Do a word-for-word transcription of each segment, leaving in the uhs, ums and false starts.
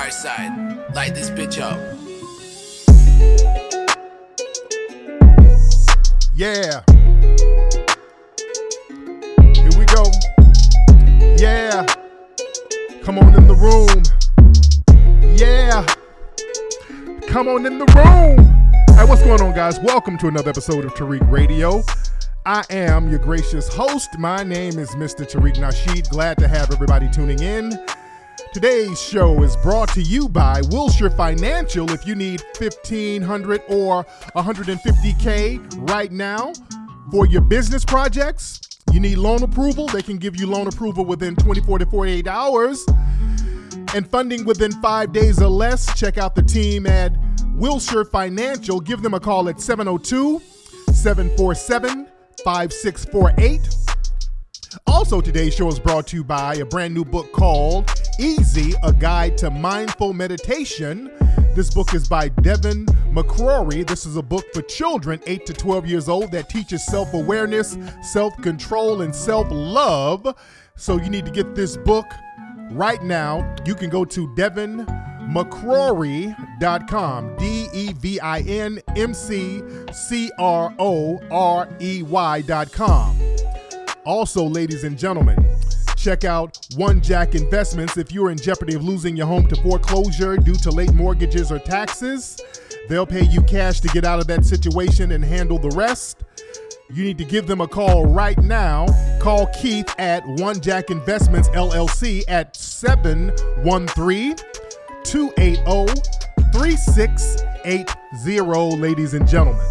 Dark Side. Light this bitch up. Yeah. Here we go. Yeah. Come on in the room. Yeah. Come on in the room. All right, what's going on, guys? Welcome to another episode of Tariq Radio. I am your gracious host. My name is Mister Tariq Nasheed. Glad to have everybody tuning in. Today's show is brought to you by Wilshire Financial. If you need fifteen hundred or one hundred fifty K right now for your business projects, you need loan approval. They can give you loan approval within twenty-four to forty-eight hours and funding within five days or less. Check out the team at Wilshire Financial. Give them a call at seven oh two, seven four seven, five six four eight. Also, today's show is brought to you by a brand new book called Easy, A Guide to Mindful Meditation. This book is by Devin McCrory. This is a book for children eight to twelve years old that teaches self-awareness, self-control, and self-love. So you need to get this book right now. You can go to devin mccrory dot com, D E V I N M C C R O R E Y dot com. Also, ladies and gentlemen, check out One Jack Investments. If you're in jeopardy of losing your home to foreclosure due to late mortgages or taxes, they'll pay you cash to get out of that situation and handle the rest. You need to give them a call right now. Call Keith at One Jack Investments L L C at seven one three, two eight zero, three six eight zero, ladies and gentlemen.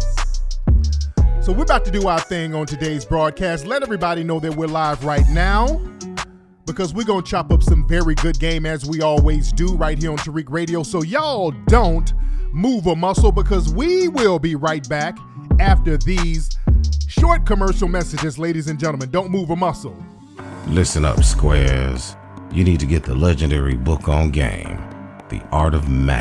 So we're about to do our thing on today's broadcast. Let everybody know that we're live right now, because we're going to chop up some very good game as we always do right here on Tariq Radio. So y'all don't move a muscle, because we will be right back after these short commercial messages, ladies and gentlemen. Don't move a muscle. Listen up, squares. You need to get the legendary book on game, The Art of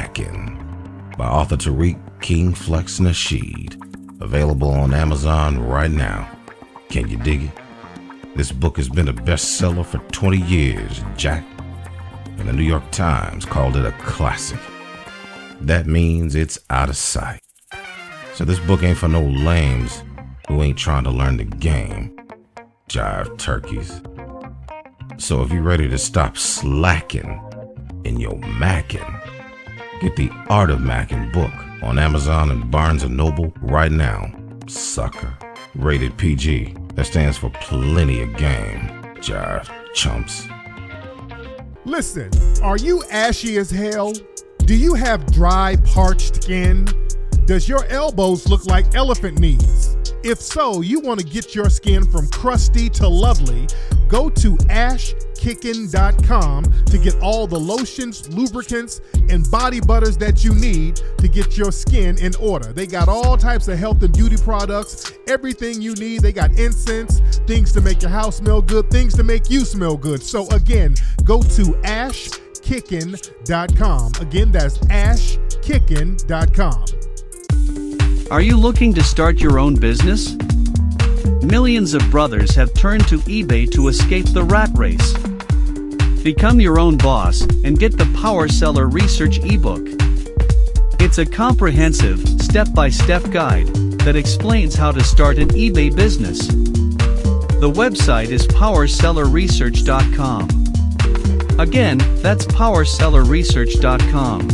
Mackin, by author Tariq King Flex Nasheed. Available on Amazon right now. Can you dig it? This book has been a bestseller for twenty years, Jack, and the New York Times called it a classic. That means it's out of sight. So this book ain't for no lames who ain't trying to learn the game. Jive turkeys. So if you're ready to stop slacking in your mackin', get the Art of Mackin book on Amazon and Barnes and Noble right now. Sucker. Rated P G. That stands for plenty of game. Jive chumps. Listen, are you ashy as hell? Do you have dry, parched skin? Does your elbows look like elephant knees? If so, you want to get your skin from crusty to lovely, go to ash kickin dot com to get all the lotions, lubricants, and body butters that you need to get your skin in order. They got all types of health and beauty products, everything you need. They got incense, things to make your house smell good, things to make you smell good. So again, go to ash kickin dot com. Again, that's ash kickin dot com. Are you looking to start your own business? Millions of brothers have turned to eBay to escape the rat race. Become your own boss and get the Power Seller Research ebook. It's a comprehensive, step-by-step guide that explains how to start an eBay business. The website is power seller research dot com. Again, that's power seller research dot com.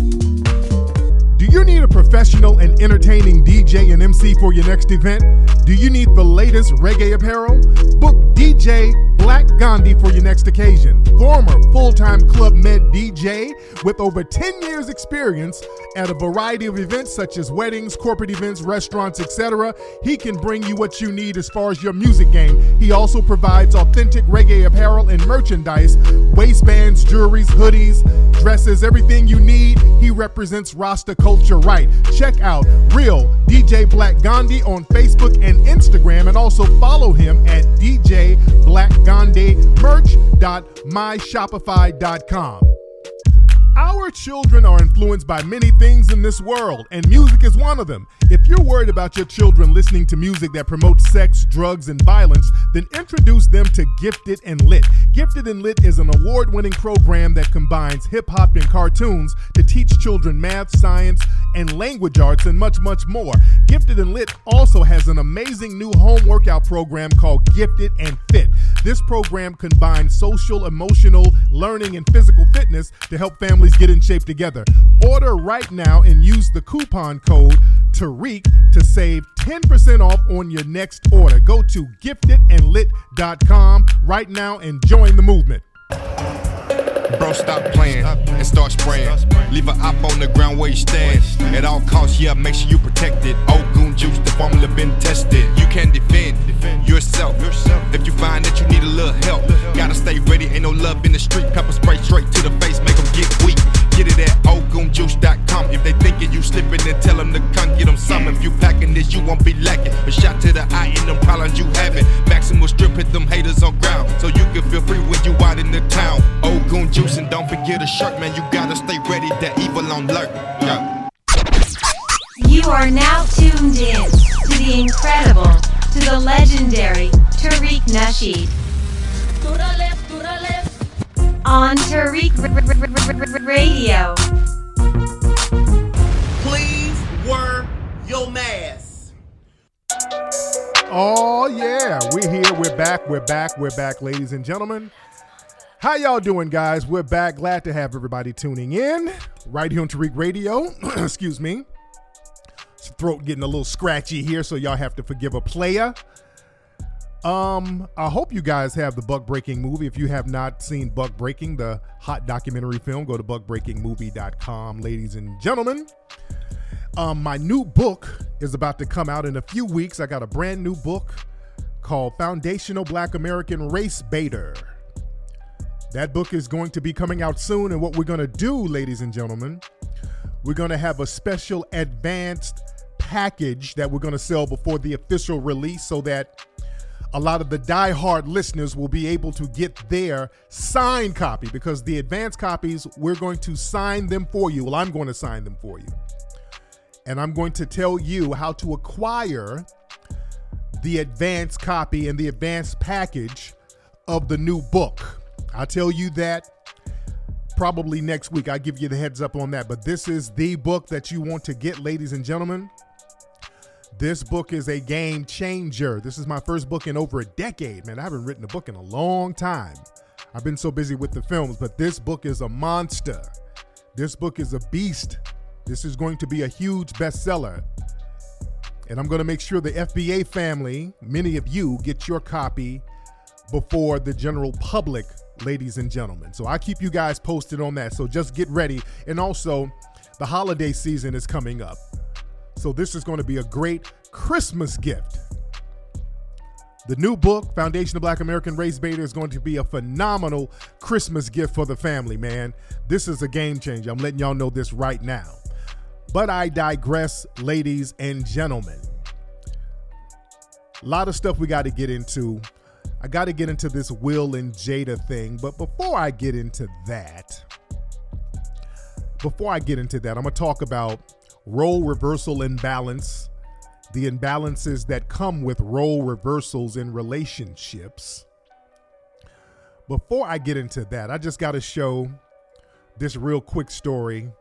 Do you need a professional and entertaining D J and M C for your next event? Do you need the latest reggae apparel? Book D J Black Gandhi for your next occasion. Former full-time Club Med D J with over ten years experience at a variety of events such as weddings, corporate events, restaurants, et cetera. He can bring you what you need as far as your music game. He also provides authentic reggae apparel and merchandise, waistbands, jewelries, hoodies, dresses, everything you need. He represents Rasta culture right. Check out Real D J Black Gandhi on Facebook and Instagram, and also follow him at D J Black Gandhi merch dot my shopify dot com. Our children are influenced by many things in this world, and music is one of them. If you're worried about your children listening to music that promotes sex, drugs, and violence, then introduce them to Gifted and Lit. Gifted and Lit is an award-winning program that combines hip-hop and cartoons to teach children math, science, and language arts, and much, much more. Gifted and Lit also has an amazing new home workout program called Gifted and Fit. This program combines social, emotional, learning, and physical fitness to help families get in shape together. Order right now and use the coupon code Tariq to save ten percent off on your next order. Go to gifted and lit dot com right now and join the movement. Bro, stop playing and start spraying. Leave an op on the ground where you stand. At all costs, yeah, make sure you protect it. Old goon juice, the formula been tested. You can defend yourself if you find that you need a little help. Gotta stay ready, ain't no love in the street. Pepper spray straight to the face, make them get weak. Get it at old goon juice dot com. If they thinking you slipping, then tell them to come get them some. If you packing this, you won't be lacking. A shot to the eye in them problems you having. Maximal strip, hit them haters on ground, so you can feel free when you out in the town. Old goon juice, and don't forget a shirt, man. You gotta stay ready, that evil on alert. Yeah. You are now tuned in to the incredible, to the legendary Tariq Nasheed. To the left, to the left. On Tariq Radio. Please wear your mask. Oh, yeah. We're here. We're back. We're back. We're back, ladies and gentlemen. How y'all doing, guys? We're back. Glad to have everybody tuning in right here on Tariq Radio. Excuse me. Throat getting a little scratchy here, so y'all have to forgive a player. Um, I hope you guys have the Buck Breaking movie. If you have not seen Buck Breaking, the hot documentary film, go to buck breaking movie dot com, ladies and gentlemen. Um, my new book is about to come out in a few weeks. I got a brand new book called Foundational Black American Race Baiter. That book is going to be coming out soon, and what we're going to do, ladies and gentlemen, we're going to have a special advanced package that we're going to sell before the official release so that a lot of the diehard listeners will be able to get their signed copy, because the advanced copies, we're going to sign them for you. Well, I'm going to sign them for you. And I'm going to tell you how to acquire the advanced copy and the advanced package of the new book. I'll tell you that probably next week. I'll give you the heads up on that. But this is the book that you want to get, ladies and gentlemen. This book is a game changer. This is my first book in over a decade, man. I haven't written a book in a long time. I've been so busy with the films, but this book is a monster. This book is a beast. This is going to be a huge bestseller. And I'm going to make sure the F B A family, many of you, get your copy before the general public, ladies and gentlemen. So I keep you guys posted on that. So just get ready. And also, the holiday season is coming up. So this is going to be a great Christmas gift. The new book, Foundation of Black American Race Baiter, is going to be a phenomenal Christmas gift for the family, man. This is a game changer. I'm letting y'all know this right now. But I digress, ladies and gentlemen. A lot of stuff we got to get into. I got to get into this Will and Jada thing. But before I get into that, before I get into that, I'm going to talk about role reversal imbalance, the imbalances that come with role reversals in relationships. Before I get into that, I just got to show this real quick story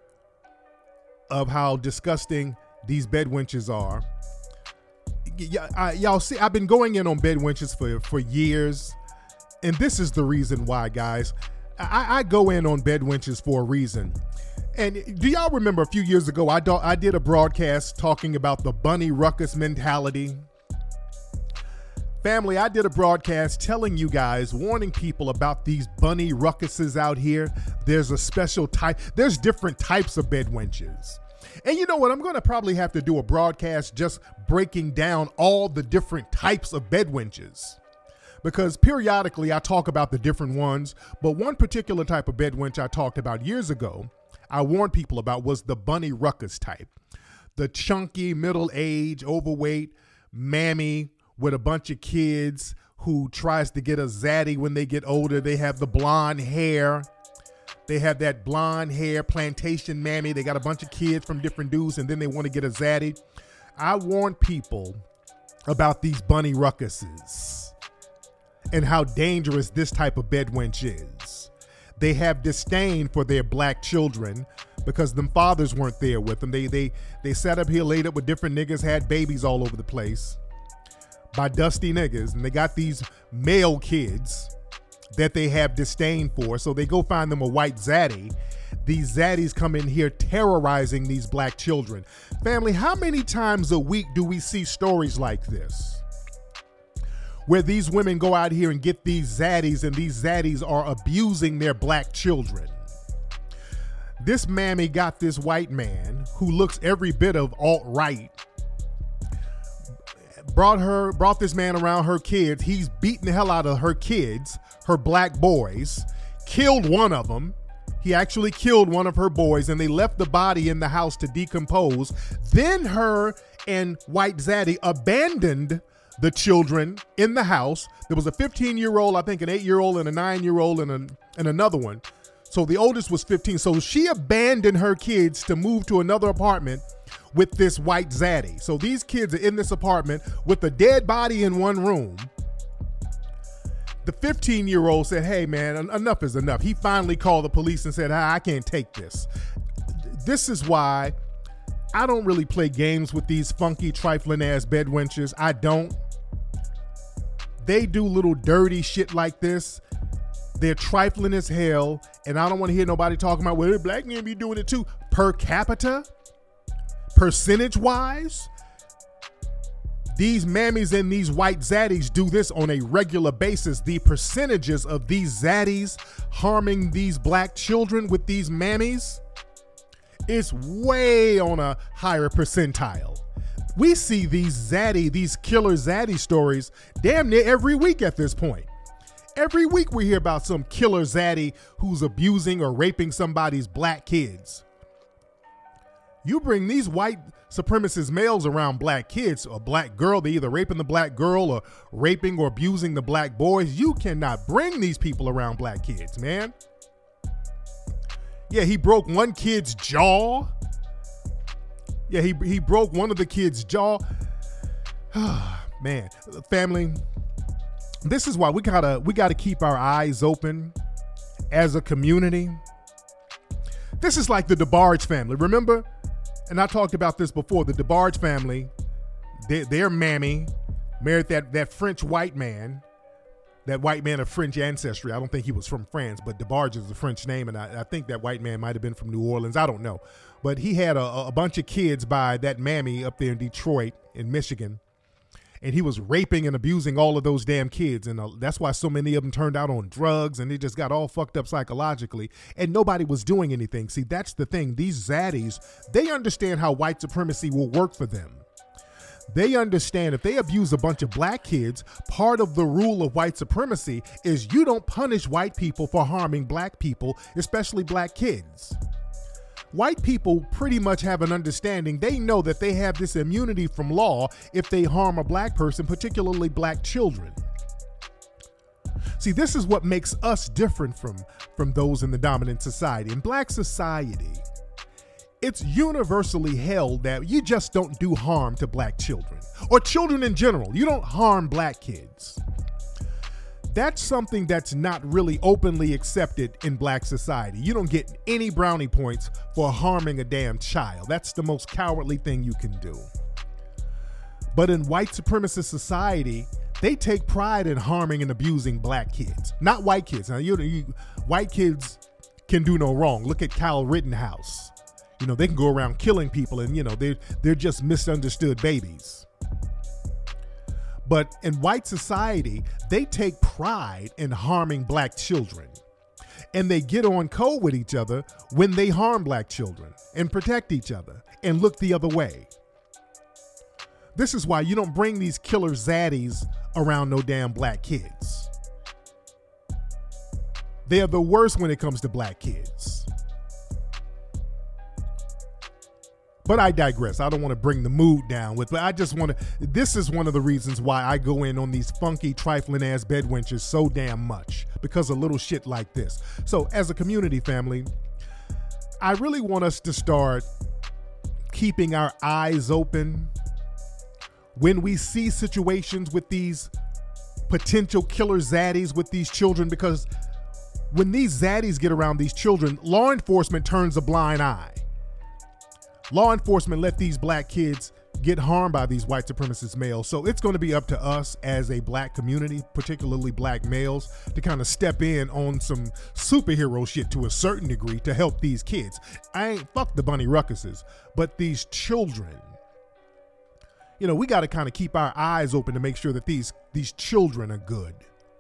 of how disgusting these bed wenches are. Y- I, y'all see, I've been going in on bed wenches for, for years, and this is the reason why, guys. I, I go in on bed wenches for a reason. And do y'all remember a few years ago, I, do, I did a broadcast talking about the bunny ruckus mentality? Family, I did a broadcast telling you guys, warning people about these bunny ruckuses out here. There's a special type, there's different types of bed wenches. And you know what? I'm going to probably have to do a broadcast just breaking down all the different types of bed wenches. Because periodically I talk about the different ones, but one particular type of bed wench I talked about years ago, I warned people about, was the bunny ruckus type. The chunky, middle-aged, overweight mammy with a bunch of kids who tries to get a zaddy when they get older. They have the blonde hair. They have that blonde hair plantation mammy. They got a bunch of kids from different dudes, and then they want to get a zaddy. I warn people about these bunny ruckuses and how dangerous this type of bedwench is. They have disdain for their black children because them fathers weren't there with them. They they they sat up here, laid up with different niggas, had babies all over the place by dusty niggas, and they got these male kids that they have disdain for. So they go find them a white zaddy. These zaddies come in here terrorizing these black children. Family, how many times a week do we see stories like this? Where these women go out here and get these zaddies, and these zaddies are abusing their black children. This mammy got this white man who looks every bit of alt-right, brought her, brought this man around her kids. He's beating the hell out of her kids, her black boys, killed one of them. He actually killed one of her boys, and they left the body in the house to decompose. Then her and white zaddy abandoned the children in the house. There was a fifteen-year-old, I think an eight-year-old, and a nine-year-old, and, a, and another one. So the oldest was fifteen. So she abandoned her kids to move to another apartment with this white zaddy. So these kids are in this apartment with a dead body in one room. The fifteen-year-old said, hey, man, en- enough is enough. He finally called the police and said, I can't take this. This is why I don't really play games with these funky, trifling-ass bedwenches. I don't. They do little dirty shit like this. They're trifling as hell, and I don't want to hear nobody talking about, well, black men be doing it too. Per capita, percentage-wise, these mammies and these white zaddies do this on a regular basis. The percentages of these zaddies harming these black children with these mammies is way on a higher percentile. We see these zaddy, these killer zaddy stories damn near every week at this point. Every week we hear about some killer zaddy who's abusing or raping somebody's black kids. You bring these white supremacist males around black kids, a black girl, they're either raping the black girl or raping or abusing the black boys. You cannot bring these people around black kids, man. Yeah, he broke one kid's jaw. Yeah, he he broke one of the kids' jaw. Man, family, this is why we gotta we gotta keep our eyes open as a community. This is like the DeBarge family, remember? And I talked about this before. The DeBarge family, their, their mammy married that that French white man, that white man of French ancestry. I don't think he was from France, but DeBarge is a French name, and I, I think that white man might have been from New Orleans. I don't know. But he had a, a bunch of kids by that mammy up there in Detroit, in Michigan, and he was raping and abusing all of those damn kids, and uh, that's why so many of them turned out on drugs, and they just got all fucked up psychologically, and nobody was doing anything. See, that's the thing. These zaddies, they understand how white supremacy will work for them. They understand if they abuse a bunch of black kids, part of the rule of white supremacy is you don't punish white people for harming black people, especially black kids. White people pretty much have an understanding. They know that they have this immunity from law if they harm a black person, particularly black children. See, this is what makes us different from, from those in the dominant society. In black society, it's universally held that you just don't do harm to black children or children in general. You don't harm black kids. That's something that's not really openly accepted in black society. You don't get any brownie points for harming a damn child. That's the most cowardly thing you can do. But in white supremacist society, they take pride in harming and abusing black kids, not white kids. Now, you, you white kids can do no wrong. Look at Kyle Rittenhouse. You know, they can go around killing people, and, you know, they're, they're just misunderstood babies. But in white society, they take pride in harming black children. And they get on code with each other when they harm black children and protect each other and look the other way. This is why you don't bring these killer zaddies around no damn black kids. They're the worst when it comes to black kids. But I digress. I don't want to bring the mood down with, but I just want to, this is one of the reasons why I go in on these funky, trifling ass bedwenches so damn much. because of little shit like this. So as a community family, I really want us to start keeping our eyes open when we see situations with these potential killer zaddies with these children, because when these zaddies get around these children, law enforcement turns a blind eye. Law enforcement let these black kids get harmed by these white supremacist males. So it's going to be up to us as a black community, particularly black males, to kind of step in on some superhero shit to a certain degree to help these kids. I ain't fuck the bunny ruckuses, but these children, you know, we got to kind of keep our eyes open to make sure that these these children are good.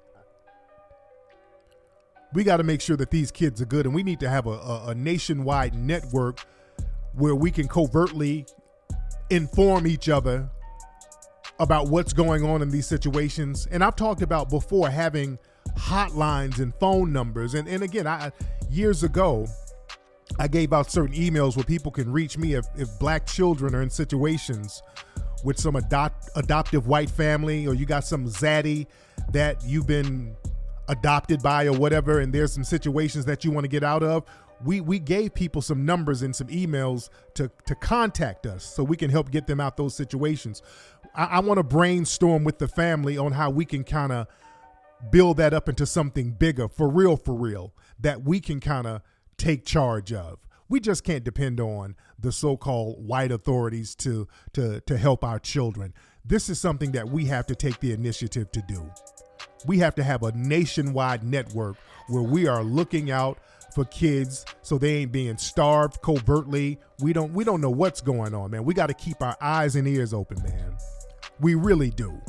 We got to make sure that these kids are good, and we need to have a, a, a nationwide network where we can covertly inform each other about what's going on in these situations. And I've talked about before having hotlines and phone numbers. And, and again, I years ago, I gave out certain emails where people can reach me if, if black children are in situations with some adopt, adoptive white family, or you got some zaddy that you've been adopted by or whatever, and there's some situations that you want to get out of. We we gave people some numbers and some emails to, to contact us so we can help get them out those situations. I, I want to brainstorm with the family on how we can kind of build that up into something bigger, for real, for real, that we can kind of take charge of. We just can't depend on the so-called white authorities to, to, to help our children. This is something that we have to take the initiative to do. We have to have a nationwide network where we are looking out for kids so they ain't being starved covertly. We don't we don't know what's going on, man. We got to keep our eyes and ears open, man. We really do.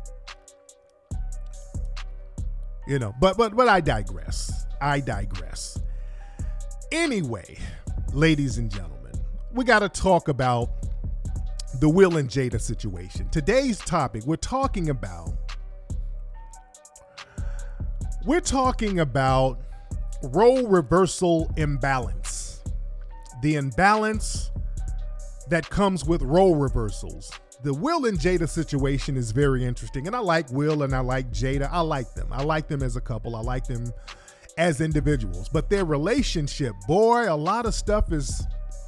You know, but but but I digress. I digress. Anyway, ladies and gentlemen, we got to talk about the Will and Jada situation. Today's topic, we're talking about we're talking about role reversal imbalance. The imbalance that comes with role reversals. The Will and Jada situation is very interesting, and I like Will and I like Jada. I like them. I like them as a couple. I like them as individuals. But their relationship, boy, a lot of stuff is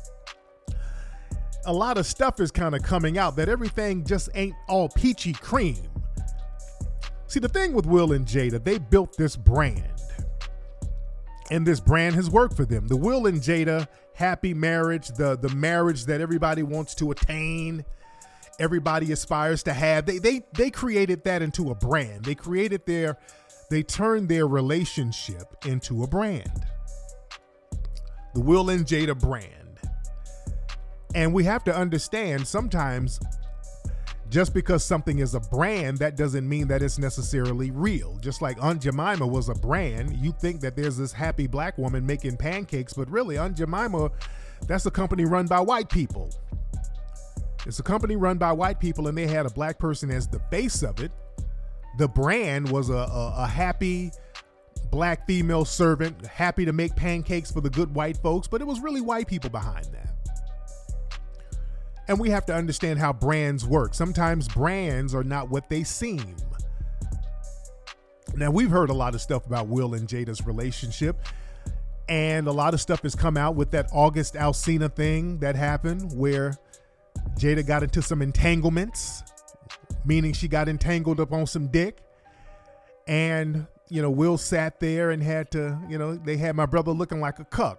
a lot of stuff is kind of coming out, that everything just ain't all peachy cream. See, the thing with Will and Jada, they built this brand. And this brand has worked for them. The Will and Jada happy marriage, the, the marriage that everybody wants to attain, everybody aspires to have. They they they created that into a brand. They created their, they turned their relationship into a brand. The Will and Jada brand. And we have to understand, sometimes just because something is a brand, that doesn't mean that it's necessarily real. Just like Aunt Jemima was a brand, you think that there's this happy black woman making pancakes, but really Aunt Jemima, that's a company run by white people. It's a company run by white people, and they had a black person as the face of it. The brand was a, a, a happy black female servant, happy to make pancakes for the good white folks, but it was really white people behind that. And we have to understand how brands work. Sometimes brands are not what they seem. Now, we've heard a lot of stuff about Will and Jada's relationship, and a lot of stuff has come out with that August Alsina thing that happened where Jada got into some entanglements, meaning she got entangled up on some dick. And, you know, Will sat there and had to, you know, they had my brother looking like a cuck.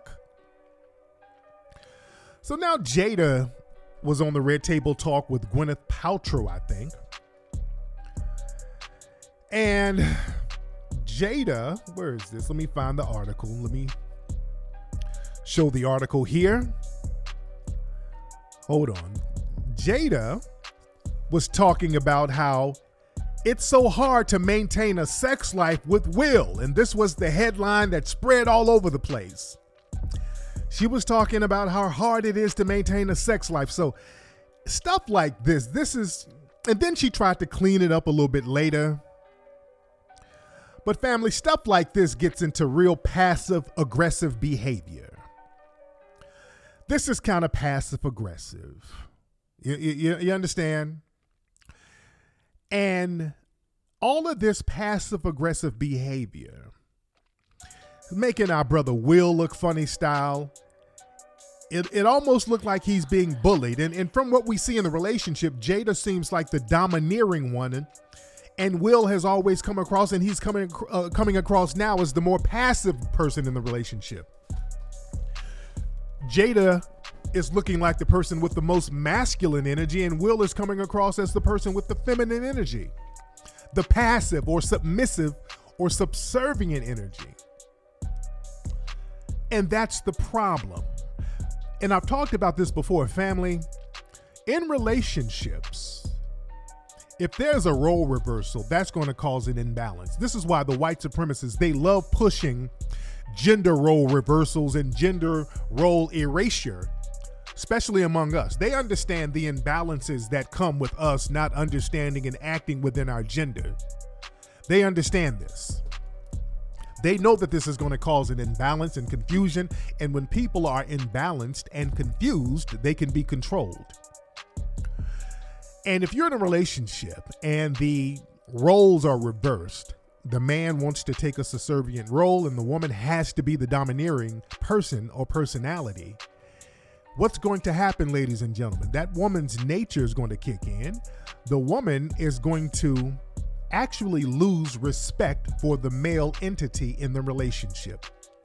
So now Jada was on the Red Table Talk with Gwyneth Paltrow, I think. And Jada, where is this? Let me find the article. Let me show the article here. Hold on. Jada was talking about how it's so hard to maintain a sex life with Will. And this was the headline that spread all over the place. She was talking about how hard it is to maintain a sex life. So stuff like this, this is, and then she tried to clean it up a little bit later. But family, stuff like this gets into real passive aggressive behavior. This is kind of passive aggressive. You, you, you understand? And all of this passive aggressive behavior making our brother Will look funny style. It it almost looked like he's being bullied. And, and from what we see in the relationship, Jada seems like the domineering one. And, and Will has always come across, and he's coming, uh, coming across now as the more passive person in the relationship. Jada is looking like the person with the most masculine energy, and Will is coming across as the person with the feminine energy, the passive or submissive or subservient energy. And that's the problem. And I've talked about this before, family. In relationships, if there's a role reversal, that's going to cause an imbalance. This is why the white supremacists, they love pushing gender role reversals and gender role erasure, especially among us. They understand the imbalances that come with us not understanding and acting within our gender. They understand this. They know that this is going to cause an imbalance and confusion. And when people are imbalanced and confused, they can be controlled. And if you're in a relationship and the roles are reversed, the man wants to take a subservient role and the woman has to be the domineering person or personality, what's going to happen, ladies and gentlemen? That woman's nature is going to kick in. The woman is going to actually lose respect for the male entity in the relationship.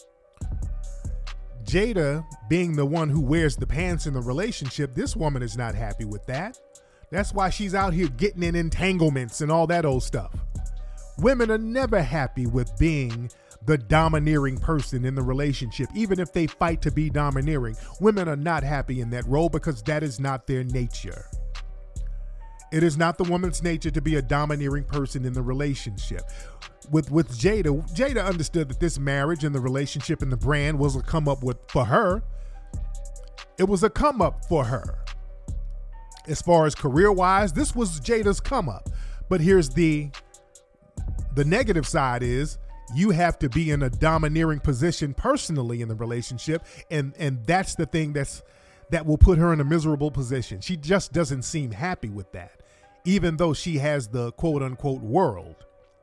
Jada being the one who wears the pants in the relationship, this woman is not happy with that. That's why she's out here getting in entanglements and all that old stuff. Women are never happy with being the domineering person in the relationship. Even if they fight to be domineering, women are not happy in that role because that is not their nature. It is not the woman's nature to be a domineering person in the relationship. With with Jada, Jada understood that this marriage and the relationship and the brand was a come up with for her. It was a come up for her. As far as career wise, this was Jada's come up. But here's the the negative side is you have to be in a domineering position personally in the relationship, and and that's the thing that's that will put her in a miserable position. She just doesn't seem happy with that, even though she has the quote unquote world.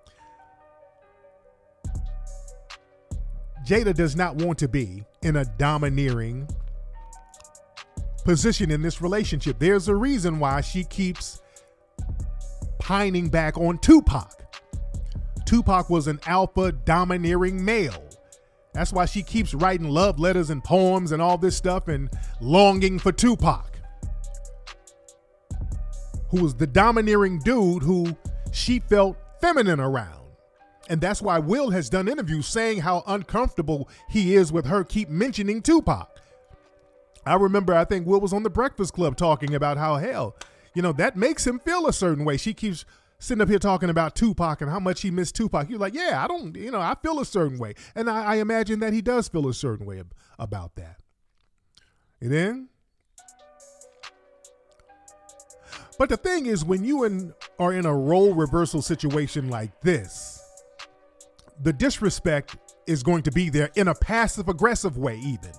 Jada does not want to be in a domineering position in this relationship. There's a reason why she keeps pining back on Tupac. Tupac was an alpha domineering male. That's why she keeps writing love letters and poems and all this stuff and longing for Tupac, who was the domineering dude who she felt feminine around. And that's why Will has done interviews saying how uncomfortable he is with her keep mentioning Tupac. I remember, I think Will was on the Breakfast Club talking about how, hell, you know, that makes him feel a certain way. She keeps sitting up here talking about Tupac and how much he missed Tupac. He's like, yeah, I don't, you know, I feel a certain way. And I, I imagine that he does feel a certain way ab- about that. And then, but the thing is, when you in, are in a role reversal situation like this, the disrespect is going to be there in a passive aggressive way even.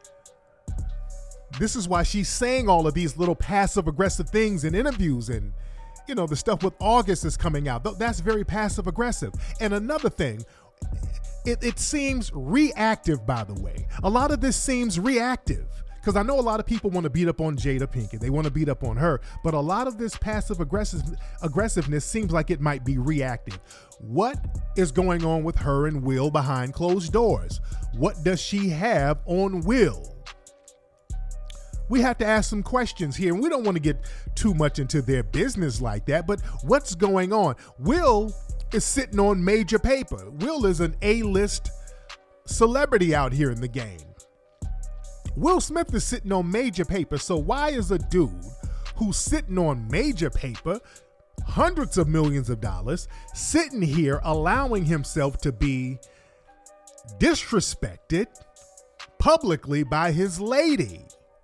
This is why she's saying all of these little passive aggressive things in interviews, and you know, the stuff with August is coming out. That's very passive aggressive. And another thing, it, it seems reactive, by the way. A lot of this seems reactive because I know a lot of people want to beat up on Jada Pinkett. They want to beat up on her, but a lot of this passive aggressive aggressiveness seems like it might be reactive. What is going on with her and Will behind closed doors? What does she have on Will? We have to ask some questions here, and we don't want to get too much into their business like that, but what's going on? Will is sitting on major paper. Will is an A-list celebrity out here in the game. Will Smith is sitting on major paper, so why is a dude who's sitting on major paper, hundreds of millions of dollars, sitting here allowing himself to be disrespected publicly by his lady?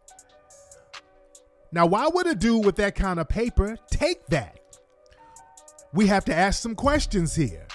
Now, why would a dude with that kind of paper take that? We have to ask some questions here.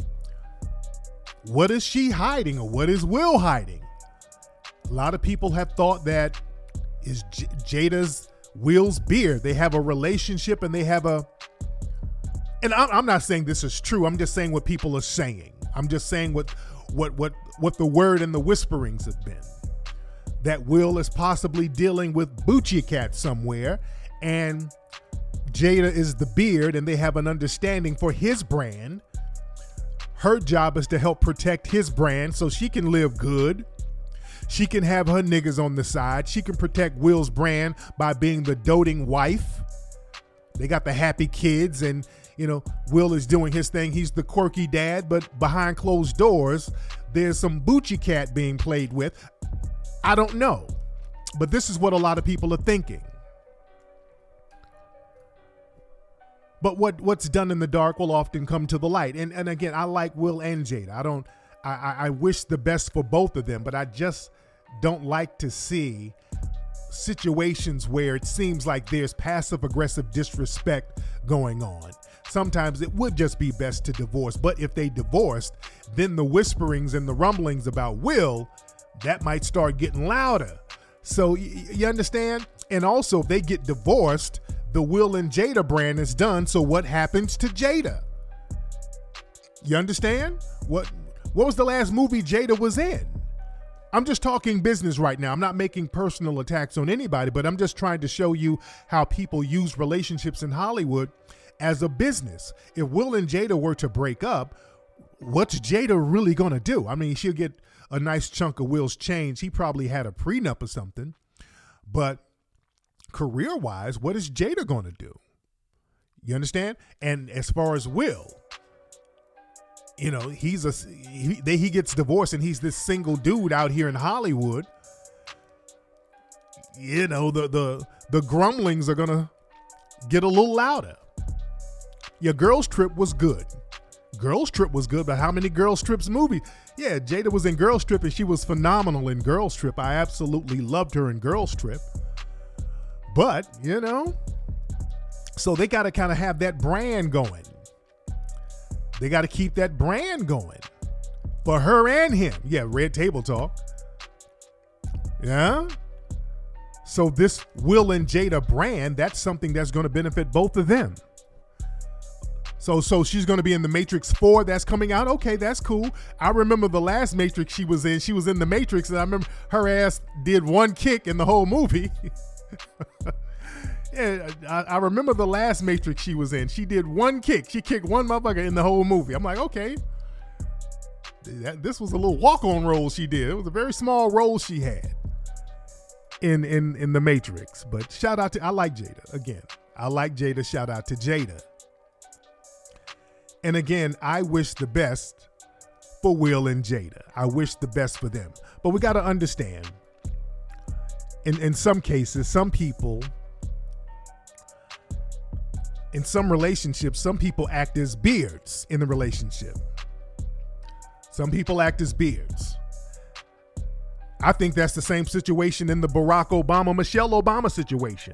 What is she hiding, or what is Will hiding? A lot of people have thought that is J- Jada's Will's beard. They have a relationship and they have a, and I'm, I'm not saying this is true. I'm just saying what people are saying. I'm just saying what, what what what the word and the whisperings have been. That Will is possibly dealing with Bucci Cat somewhere, and Jada is the beard, and they have an understanding for his brand. Her job is to help protect his brand so she can live good. She can have her niggas on the side. She can protect Will's brand by being the doting wife. They got the happy kids, and you know, Will is doing his thing. He's the quirky dad, but behind closed doors, there's some Bucci Cat being played with. I don't know, but this is what a lot of people are thinking. But what, what's done in the dark will often come to the light. And and again, I like Will and Jada. I don't. I, I wish the best for both of them, but I just don't like to see situations where it seems like there's passive aggressive disrespect going on. Sometimes it would just be best to divorce, but if they divorced, then the whisperings and the rumblings about Will, that might start getting louder. So y- you understand? And also, if they get divorced, the Will and Jada brand is done. So what happens to Jada? You understand? What what was the last movie Jada was in? I'm just talking business right now. I'm not making personal attacks on anybody, but I'm just trying to show you how people use relationships in Hollywood as a business. If Will and Jada were to break up, what's Jada really going to do? I mean, she'll get a nice chunk of Will's change. He probably had a prenup or something. But career-wise, what is Jada going to do? You understand? And as far as Will, you know, he's a he, he gets divorced and he's this single dude out here in Hollywood. You know, the the the grumblings are gonna get a little louder. Your Girls Trip was good. Girls Trip was good, but how many Girls Trips movies? Yeah, Jada was in Girls Trip and she was phenomenal in Girls Trip. I absolutely loved her in Girls Trip. But, you know, so they got to kind of have that brand going. They got to keep that brand going for her and him. Yeah, Red Table Talk. Yeah. So this Will and Jada brand, that's something that's going to benefit both of them. So so she's going to be in the Matrix four that's coming out. Okay, that's cool. I remember the last Matrix she was in. She was in the Matrix, and I remember her ass did one kick in the whole movie. Yeah, I, I remember the last Matrix she was in. She did one kick. She kicked one motherfucker in the whole movie. I'm like, okay. That, this was a little walk-on role she did. It was a very small role she had in, in, in the Matrix. But shout out to, I like Jada. Again, I like Jada. Shout out to Jada. And again, I wish the best for Will and Jada. I wish the best for them. But we got to understand, in, in some cases, some people, in some relationships, some people act as beards in the relationship. Some people act as beards. I think that's the same situation in the Barack Obama, Michelle Obama situation.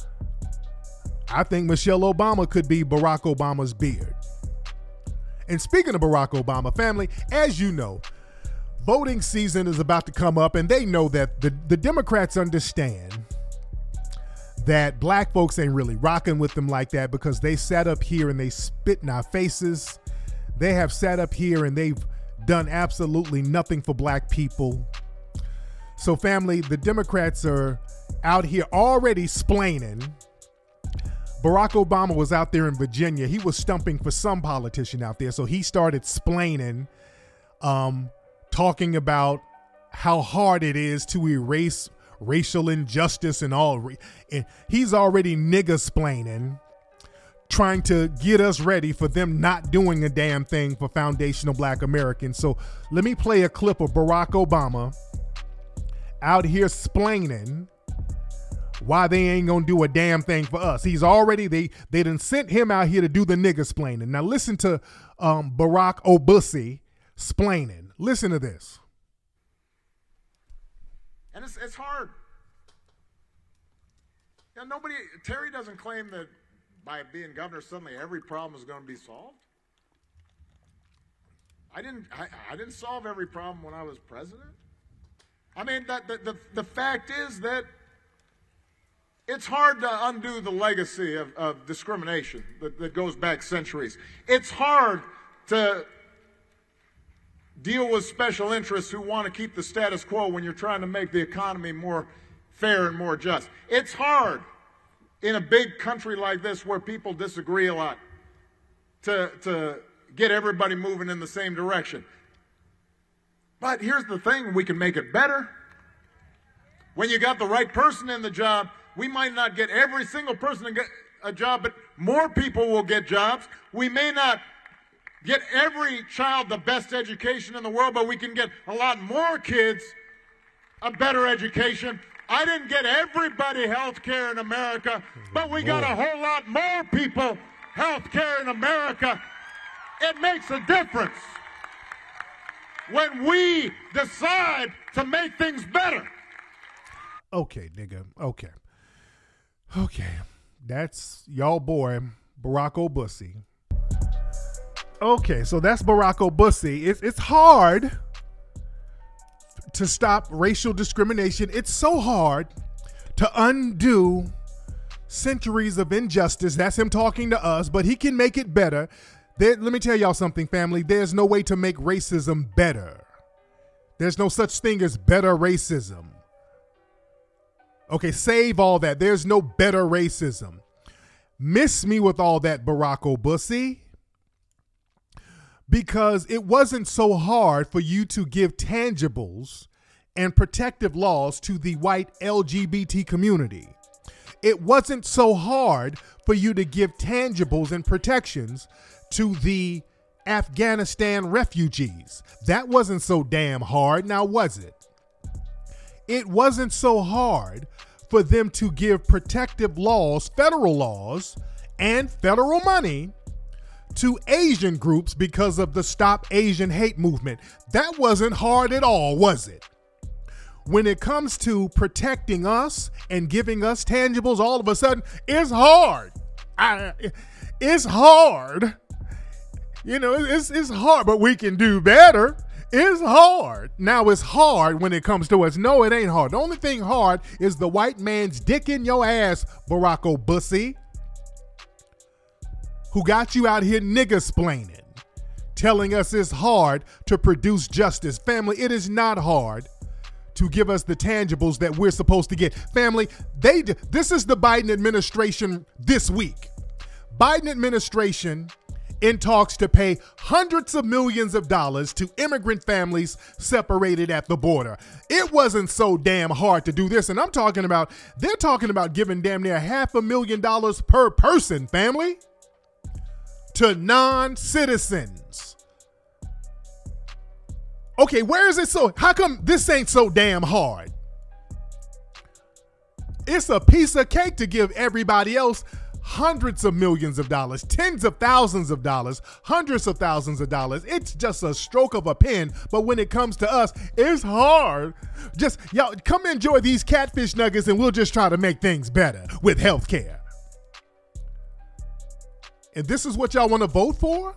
I think Michelle Obama could be Barack Obama's beard. And speaking of Barack Obama, family, as you know, voting season is about to come up, and they know that the, the Democrats understand that black folks ain't really rocking with them like that because they sat up here and they spit in our faces. They have sat up here and they've done absolutely nothing for black people. So family, the Democrats are out here already splaining. Barack Obama was out there in Virginia. He was stumping for some politician out there. So he started splaining, um, talking about how hard it is to erase racial injustice and all. And he's already nigga-splaining, trying to get us ready for them not doing a damn thing for foundational black Americans. So let me play a clip of Barack Obama out here splaining why they ain't gonna do a damn thing for us. He's already, they they done sent him out here to do the nigga-splaining. Now listen to um, Barack Obusi splaining. Listen to this. And it's, it's hard. You know, nobody, Terry doesn't claim that by being governor suddenly every problem is going to be solved. I didn't, I, I didn't solve every problem when I was president. I mean, that, the, the, the fact is that it's hard to undo the legacy of, of discrimination that, that goes back centuries. It's hard to deal with special interests who want to keep the status quo when you're trying to make the economy more fair and more just. It's hard in a big country like this where people disagree a lot to, to get everybody moving in the same direction. But here's the thing, we can make it better. When you got the right person in the job, we might not get every single person to get a job, but more people will get jobs. We may not get every child the best education in the world, but we can get a lot more kids a better education. I didn't get everybody health care in America, but we got a whole lot more people health care in America. It makes a difference when we decide to make things better. Okay, nigga. Okay. Okay. That's y'all boy, Barack Obusi. Okay, so that's Barack Obusi. It's, it's hard to stop racial discrimination. It's so hard to undo centuries of injustice. That's him talking to us, but he can make it better. There, let me tell y'all something, family. There's no way to make racism better. There's no such thing as better racism. Okay, save all that. There's no better racism. Miss me with all that, Barack Obusi, because it wasn't so hard for you to give tangibles and protective laws to the white L G B T community. It wasn't so hard for you to give tangibles and protections to the Afghanistan refugees. That wasn't so damn hard, now was it? It wasn't so hard for them to give protective laws, federal laws, and federal money to Asian groups because of the Stop Asian Hate movement. That wasn't hard at all, was it? When it comes to protecting us and giving us tangibles, all of a sudden, it's hard. I, it's hard. You know, it's, it's hard, but we can do better. It's hard. Now it's hard when it comes to us. No, it ain't hard. The only thing hard is the white man's dick in your ass, Barack Obusi, who got you out here nigga-splaining, telling us it's hard to produce justice. Family, it is not hard to give us the tangibles that we're supposed to get. Family, they this is the Biden administration this week. Biden administration in talks to pay hundreds of millions of dollars to immigrant families separated at the border. It wasn't so damn hard to do this. And I'm talking about, they're talking about giving damn near half a million dollars per person, family, to non-citizens. Okay, where is it so, how come this ain't so damn hard? It's a piece of cake to give everybody else hundreds of millions of dollars, tens of thousands of dollars, hundreds of thousands of dollars. It's just a stroke of a pen. But when it comes to us, it's hard. Just, y'all, come enjoy these catfish nuggets and we'll just try to make things better with healthcare. And this is what y'all want to vote for?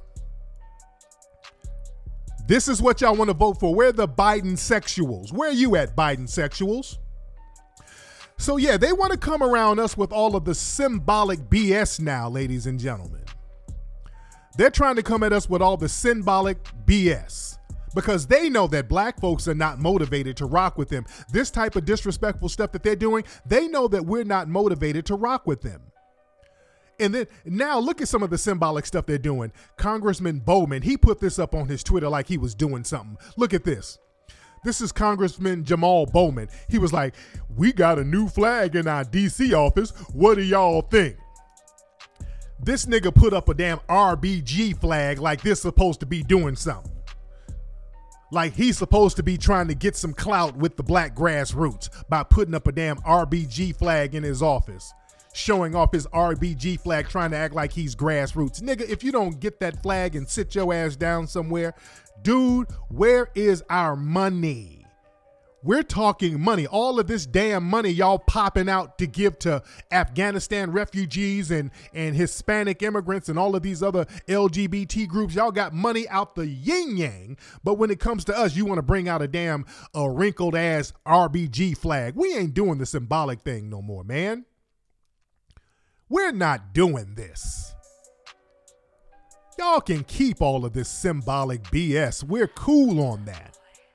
This is what y'all want to vote for. Where are the Biden sexuals? Where are you at, Biden sexuals? So yeah, they want to come around us with all of the symbolic B S now, ladies and gentlemen. They're trying to come at us with all the symbolic B S because they know that black folks are not motivated to rock with them. This type of disrespectful stuff that they're doing, they know that we're not motivated to rock with them. And then now look at some of the symbolic stuff they're doing. Congressman Bowman, he put this up on his Twitter like he was doing something. Look at this. This is Congressman Jamal Bowman. He was like, we got a new flag in our D C office. What do y'all think? This nigga put up a damn R B G flag like this supposed to be doing something. Like he's supposed to be trying to get some clout with the black grassroots by putting up a damn R B G flag in his office. Showing off his R B G flag, trying to act like he's grassroots. Nigga, if you don't get that flag and sit your ass down somewhere, dude, where is our money? We're talking money. All of this damn money y'all popping out to give to Afghanistan refugees and, and Hispanic immigrants and all of these other L G B T groups. Y'all got money out the yin yang. But when it comes to us, you want to bring out a damn a wrinkled ass R B G flag. We ain't doing the symbolic thing no more, man. We're not doing this. Y'all can keep all of this symbolic B S. We're cool on that.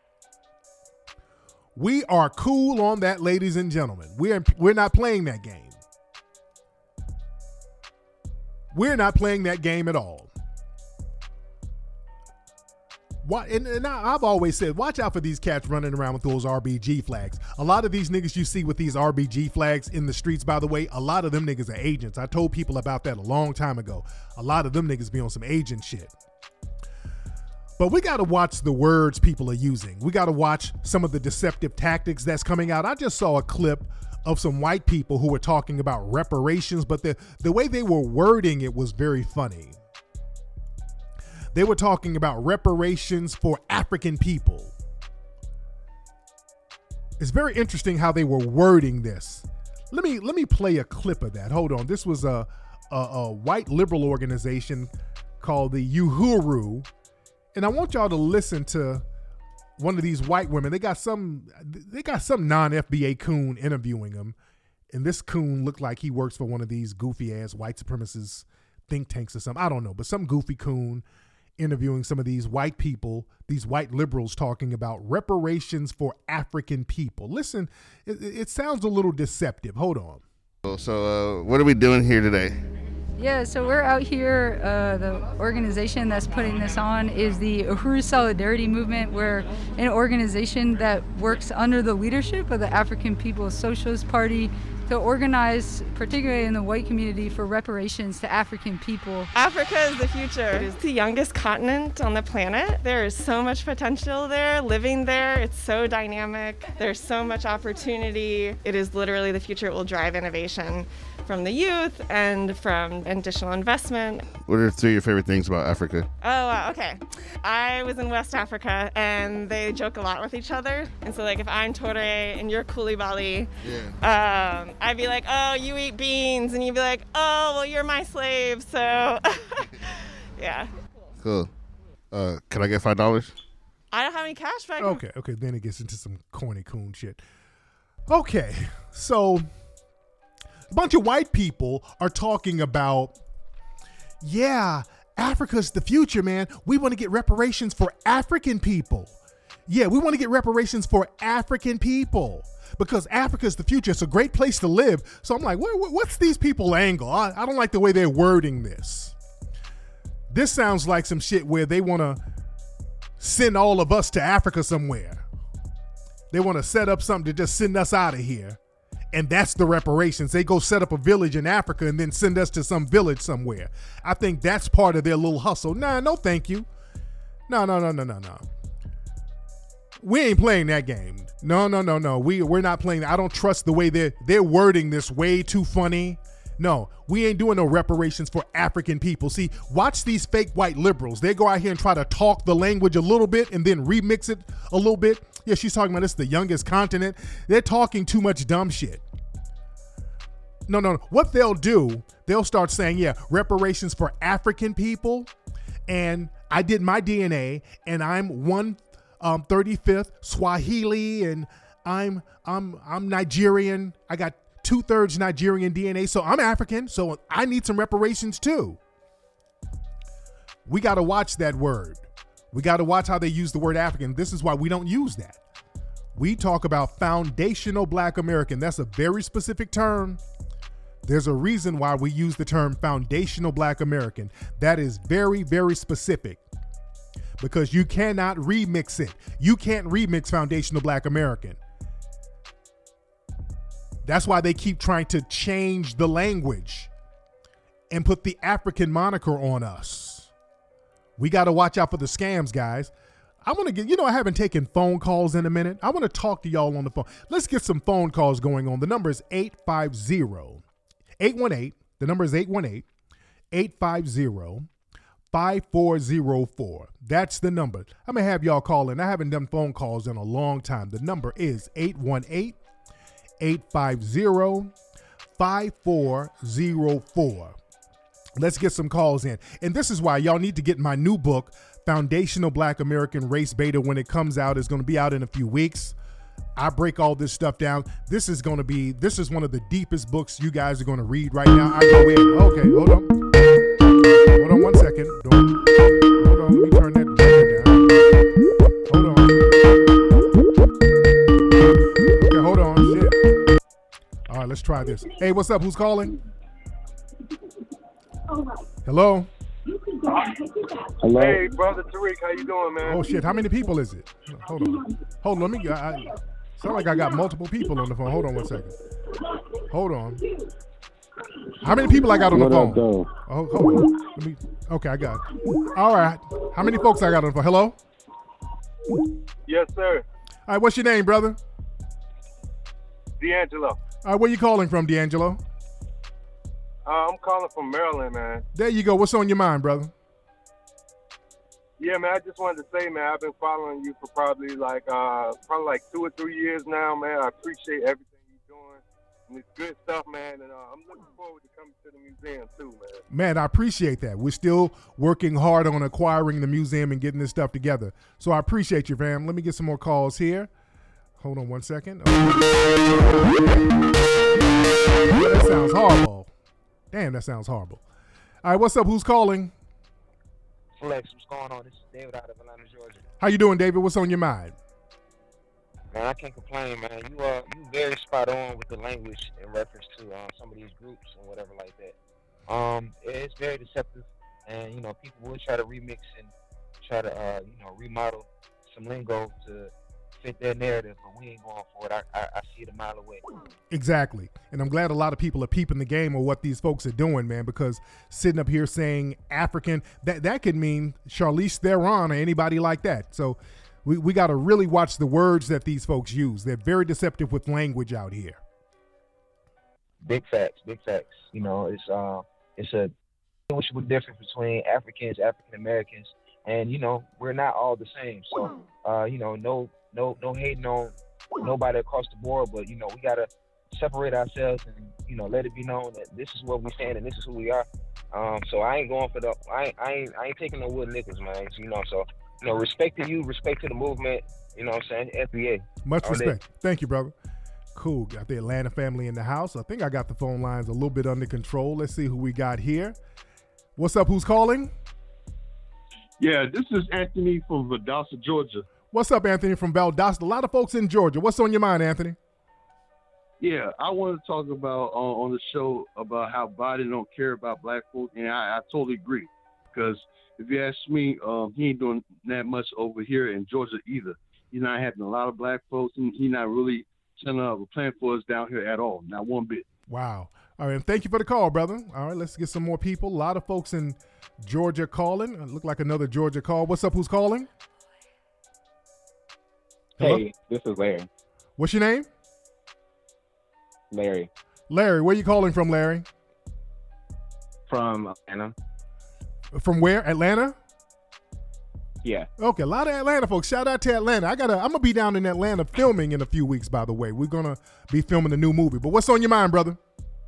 We are cool on that, ladies and gentlemen. We're, we're not playing that game. We're not playing that game at all. What, and, and I, I've always said, watch out for these cats running around with those R B G flags. A lot of these niggas you see with these R B G flags in the streets, by the way, a lot of them niggas are agents. I told people about that a long time ago. A lot of them niggas be on some agent shit. But we got to watch the words people are using. We got to watch some of the deceptive tactics that's coming out. I just saw a clip of some white people who were talking about reparations, but the, the way they were wording it was very funny. They were talking about reparations for African people. It's very interesting how they were wording this. Let me let me play a clip of that. Hold on. This was a a, a white liberal organization called the Uhuru, and I want y'all to listen to one of these white women. They got some they got some non-F B A coon interviewing them, and this coon looked like he works for one of these goofy ass white supremacist think tanks or something. I don't know, but some goofy coon interviewing some of these white people, these white liberals talking about reparations for African people. Listen, it, it sounds a little deceptive. Hold on. So uh, what are we doing here today? Yeah, so we're out here. Uh, the organization that's putting this on is the Uhuru Solidarity Movement. We're an organization that works under the leadership of the African People's Socialist Party to organize, particularly in the white community, for reparations to African people. Africa is the future. It is the youngest continent on the planet. There is so much potential there, living there. It's so dynamic. There's so much opportunity. It is literally the future. It will drive innovation from the youth and from additional investment. What are three of your favorite things about Africa? Oh, wow, okay. I was in West Africa and they joke a lot with each other. And so like if I'm Tore and you're Koulibaly, yeah. um, I'd be like, oh, you eat beans. And you'd be like, oh, well, you're my slave. So, yeah. Cool. Uh, can I get five dollars? I don't have any cash back. Okay, okay. Then it gets into some corny coon shit. Okay, so a bunch of white people are talking about, yeah, Africa's the future, man. We want to get reparations for African people. Yeah, we want to get reparations for African people because Africa's the future. It's a great place to live. So I'm like, what, what, what's these people angle? I, I don't like the way they're wording this. This sounds like some shit where they want to send all of us to Africa somewhere. They want to set up something to just send us out of here. And that's the reparations. They go set up a village in Africa and then send us to some village somewhere. I think that's part of their little hustle. Nah, no thank you. No, no, no, no, no, no. We ain't playing that game. No, no, no, no. We, we're not playing that. I don't trust the way they're, they're wording this way too funny. No, we ain't doing no reparations for African people. See, watch these fake white liberals. They go out here and try to talk the language a little bit and then remix it a little bit. Yeah, she's talking about this, the youngest continent. They're talking too much dumb shit. No, no, no. What they'll do, they'll start saying, yeah, reparations for African people. And I did my D N A and I'm one um, thirty-fifth Swahili and I'm I'm I'm Nigerian. I got two thirds Nigerian D N A. So I'm African. So I need some reparations too. We got to watch that word. We got to watch how they use the word African. This is why we don't use that. We talk about foundational Black American. That's a very specific term. There's a reason why we use the term foundational Black American. That is very, very specific because you cannot remix it. You can't remix foundational Black American. That's why they keep trying to change the language and put the African moniker on us. We got to watch out for the scams, guys. I want to get, you know, I haven't taken phone calls in a minute. I want to talk to y'all on the phone. Let's get some phone calls going on. The number is eight five zero, eight one eight. The number is eight one eight, eight five zero, five four zero four. That's the number. I'm going to have y'all call in. I haven't done phone calls in a long time. The number is eight one eight, eight five zero, five four zero four. Let's get some calls in. And this is why y'all need to get my new book, Foundational Black American Race Beta. When it comes out, it's going to be out in a few weeks. I break all this stuff down. This is going to be, this is one of the deepest books you guys are going to read right now. I go in. Okay, hold on. Hold on one second. Don't, hold on, let me turn that down. Hold on. Okay, hold on. Shit. All right, let's try this. Hey, what's up? Who's calling? Hello? Hello. Hey, brother Tariq, how you doing, man? Oh, shit. How many people is it? Hold on. Hold on. Let me, I, I sound like I got multiple people on the phone. Hold on one second. Hold on. How many people I got on the phone? Oh, hold on. Let me, okay, I got it. All right. How many folks I got on the phone? Hello? Yes, sir. All right, what's your name, brother? D'Angelo. All right, where you calling from, D'Angelo? Uh, I'm calling from Maryland, man. There you go. What's on your mind, brother? Yeah, man, I just wanted to say, man, I've been following you for probably like uh, probably like two or three years now, man. I appreciate everything you're doing. And it's good stuff, man. And uh, I'm looking forward to coming to the museum, too, man. Man, I appreciate that. We're still working hard on acquiring the museum and getting this stuff together. So I appreciate you, fam. Let me get some more calls here. Hold on one second. Oh. That sounds horrible. Damn, that sounds horrible. All right, what's up? Who's calling? Flex, what's going on? This is David out of Atlanta, Georgia. How you doing, David? What's on your mind? Man, I can't complain, man. You uh, you very spot on with the language in reference to uh, some of these groups and whatever like that. Um, it's very deceptive, and you know, people will try to remix and try to uh, you know, remodel some lingo to fit their narrative, but we ain't going for it. I, I, I see it a mile away. Exactly. And I'm glad a lot of people are peeping the game of what these folks are doing, man, because sitting up here saying African, that, that could mean Charlize Theron or anybody like that. So we, we got to really watch the words that these folks use. They're very deceptive with language out here. Big facts, big facts. You know, it's uh, it's a distinguishable difference between Africans, African Americans, and, you know, we're not all the same. So, uh, you know, no, No, no hating on nobody across the board, but you know we gotta separate ourselves and you know let it be known that this is where we stand and this is who we are. Um, so I ain't going for the, I ain't, I ain't, I ain't taking no wood nickels, man. You know, so you know, respect to you, respect to the movement. You know what I'm saying? F B A. Much respect. Day. Thank you, brother. Cool. Got the Atlanta family in the house. I think I got the phone lines a little bit under control. Let's see who we got here. What's up? Who's calling? Yeah, this is Anthony from Valdosta, Georgia. What's up, Anthony from Valdosta? A lot of folks in Georgia. What's on your mind, Anthony? Yeah, I want to talk about uh, on the show about how Biden don't care about black folks, and I, I totally agree. Because if you ask me, um, he ain't doing that much over here in Georgia either. He's not having a lot of black folks, and he's not really setting up a plan for us down here at all, not one bit. Wow. All right, and thank you for the call, brother. All right, let's get some more people. A lot of folks in Georgia calling. It look like another Georgia call. What's up? Who's calling? Hello? Hey, this is Larry. What's your name? Larry. Larry, where you calling from, Larry? From Atlanta. From where? Atlanta? Yeah. Okay, a lot of Atlanta folks. Shout out to Atlanta. I gotta. I'm gonna be down in Atlanta filming in a few weeks. By the way, we're gonna be filming a new movie. But what's on your mind, brother?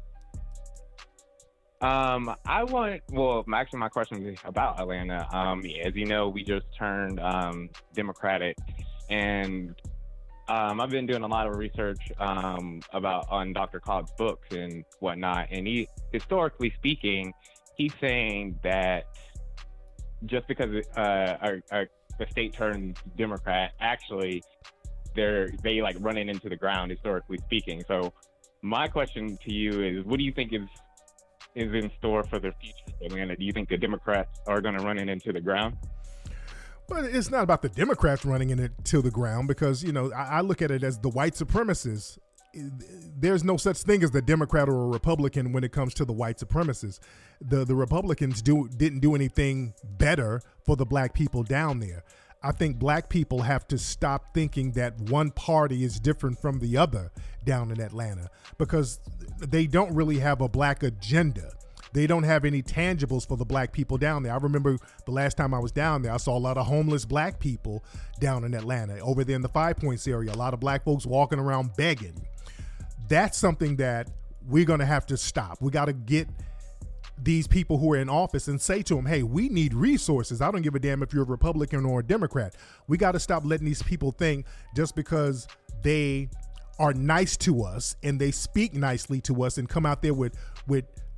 Um, I want. Well, actually, my question is about Atlanta. Um, as you know, we just turned um Democratic. And um, I've been doing a lot of research um, about on Doctor Cobb's books and whatnot. And he, historically speaking, he's saying that just because uh, our, our, the state turns Democrat, actually, they're they like running into the ground, historically speaking. So my question to you is, what do you think is is in store for the future of Atlanta? Do you think the Democrats are going to run it into the ground? But it's not about the Democrats running in it to the ground because, you know, I, I look at it as the white supremacists. There's no such thing as the Democrat or a Republican when it comes to the white supremacists. The the Republicans do didn't do anything better for the black people down there. I think black people have to stop thinking that one party is different from the other down in Atlanta because they don't really have a black agenda. They don't have any tangibles for the black people down there. I remember the last time I was down there, I saw a lot of homeless black people down in Atlanta. Over there in the Five Points area, a lot of black folks walking around begging. That's something that we're going to have to stop. We got to get these people who are in office and say to them, hey, we need resources. I don't give a damn if you're a Republican or a Democrat. We got to stop letting these people think just because they are nice to us and they speak nicely to us and come out there with with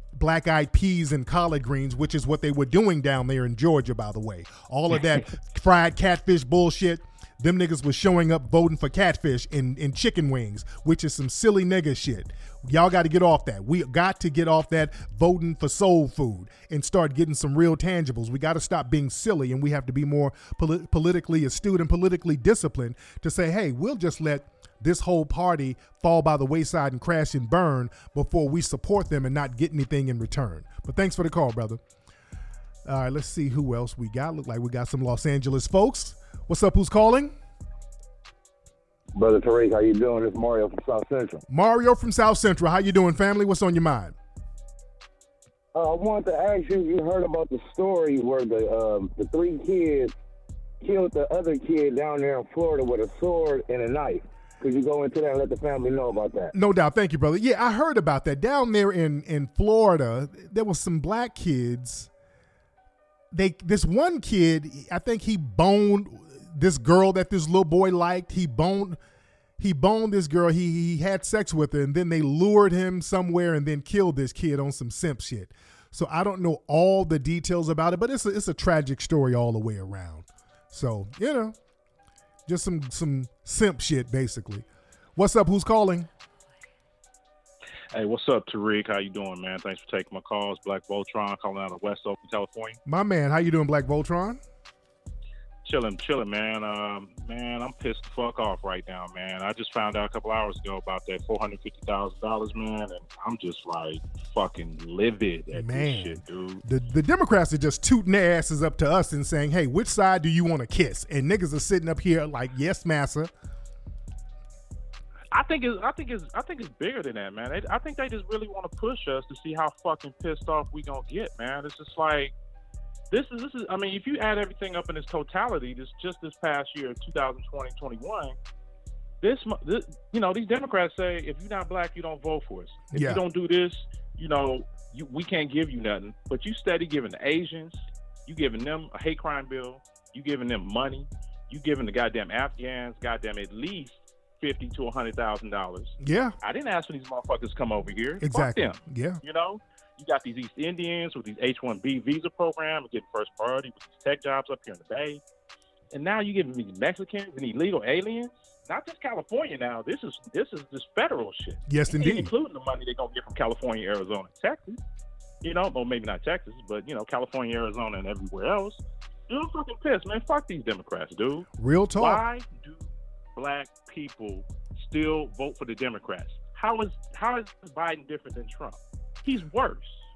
black-eyed peas and collard greens, which is what they were doing down there in Georgia, by the way. All of that fried catfish bullshit. Them niggas was showing up voting for catfish and, and chicken wings, which is some silly nigga shit. Y'all got to get off that. We got to get off that voting for soul food and start getting some real tangibles. We got to stop being silly, and we have to be more polit- politically astute and politically disciplined to say, hey, we'll just let this whole party fall by the wayside and crash and burn before we support them and not get anything in return. But thanks for the call, brother. All right, let's see who else we got. Look like we got some Los Angeles folks. What's up? Who's calling? Brother Tariq, how you doing? It's Mario from South Central. Mario from South Central. How you doing, family? What's on your mind? Uh, I wanted to ask you, you heard about the story where the um, the three kids killed the other kid down there in Florida with a sword and a knife. Could you go into that and let the family know about that? No doubt. Thank you, brother. Yeah, I heard about that. Down there in, in Florida, there was some black kids. They This one kid, I think he boned this girl that this little boy liked. He boned he boned this girl. He, he had sex with her, and then they lured him somewhere and then killed this kid on some simp shit. So I don't know all the details about it, but it's a, it's a tragic story all the way around. So, you know, just some some simp shit, basically. What's up? Who's calling? Hey, what's up, Tariq? How you doing, man? Thanks for taking my calls. Black Voltron calling out of West Oakland, California. My man, how you doing, Black Voltron? Chilling, chilling, man. Um, man, I'm pissed the fuck off right now, man. I just found out a couple hours ago about that four hundred fifty thousand dollars, man, and I'm just like fucking livid at Man, this shit, dude. The the Democrats are just tooting their asses up to us and saying, hey, which side do you want to kiss? And niggas are sitting up here like, yes, massa. I think it's, I think it's, I think it's bigger than that, man. They, I think they just really want to push us to see how fucking pissed off we gonna get, man. It's just like, this is, this is. I mean, if you add everything up in its totality, this just this past year, twenty twenty, twenty-one, this, this, you know, these Democrats say if you're not black, you don't vote for us. If Yeah. you don't do this, you know, you, we can't give you nothing. But you steady giving the Asians, you giving them a hate crime bill, you giving them money, you giving the goddamn Afghans, goddamn at least fifty to a hundred thousand dollars. Yeah. I didn't ask for these motherfuckers to come over here. Exactly. Fuck them. Yeah. You know, you got these East Indians with these H one B visa program and getting first priority with these tech jobs up here in the Bay. And now you giving these Mexicans and illegal aliens, not just California now. This is this is this federal shit. Yes, Ain't indeed. including the money they're gonna get from California, Arizona, Texas. You know, well maybe not Texas, but you know, California, Arizona, and everywhere else. Dude, I'm fucking pissed, man. Fuck these Democrats, dude. Real talk. Why do black people still vote for the Democrats? How is how is Biden different than Trump? He's worse.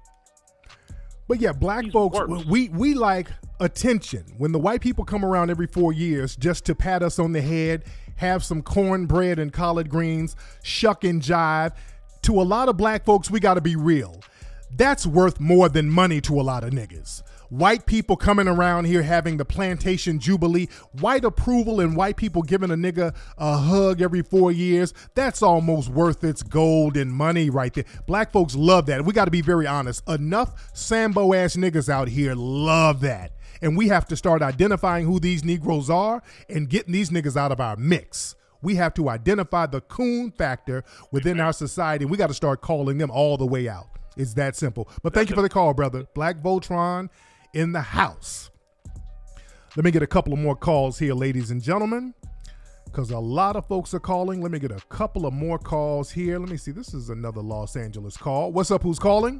But yeah, black folks, we we like attention. When the white people come around every four years just to pat us on the head, have some cornbread and collard greens, shuck and jive, to a lot of black folks, we got to be real. That's worth more than money to a lot of niggas. White people coming around here having the plantation jubilee, white approval and white people giving a nigga a hug every four years, that's almost worth its gold and money right there. Black folks love that. We got to be very honest. Enough Sambo ass niggas out here love that. And we have to start identifying who these Negroes are and getting these niggas out of our mix. We have to identify the coon factor within our society. We got to start calling them all the way out. It's that simple. But thank you for the call, brother. Black Voltron in the house. Let me get a couple of more calls here, ladies and gentlemen, because a lot of folks are calling. Let me get a couple of more calls here. Let me see. This is another Los Angeles call. What's up? Who's calling?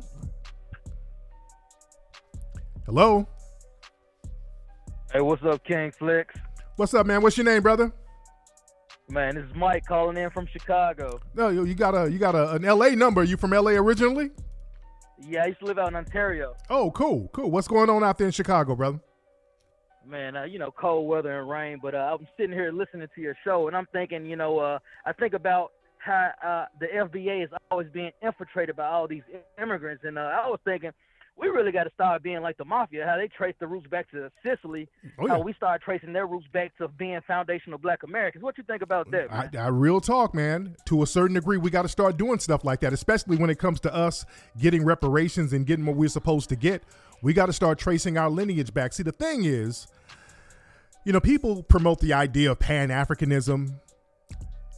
Hello? Hey, what's up, King Flex? What's up, man? What's your name, brother? Man, this is Mike calling in from Chicago. No, you you got a you got a, an L A number. You from L A originally? Yeah, I used to live out in Ontario. Oh, cool, cool. What's going on out there in Chicago, brother? Man, uh, you know, cold weather and rain, but uh, I'm sitting here listening to your show, and I'm thinking, you know, uh, I think about how uh, the F B A is always being infiltrated by all these immigrants, and uh, I was thinking, we really got to start being like the mafia, how they trace the roots back to Sicily, Oh, yeah. how we start tracing their roots back to being foundational black Americans. What you think about that, man? I, I real talk, man. To a certain degree, we got to start doing stuff like that, especially when it comes to us getting reparations and getting what we're supposed to get. We got to start tracing our lineage back. See, the thing is, you know, people promote the idea of Pan-Africanism,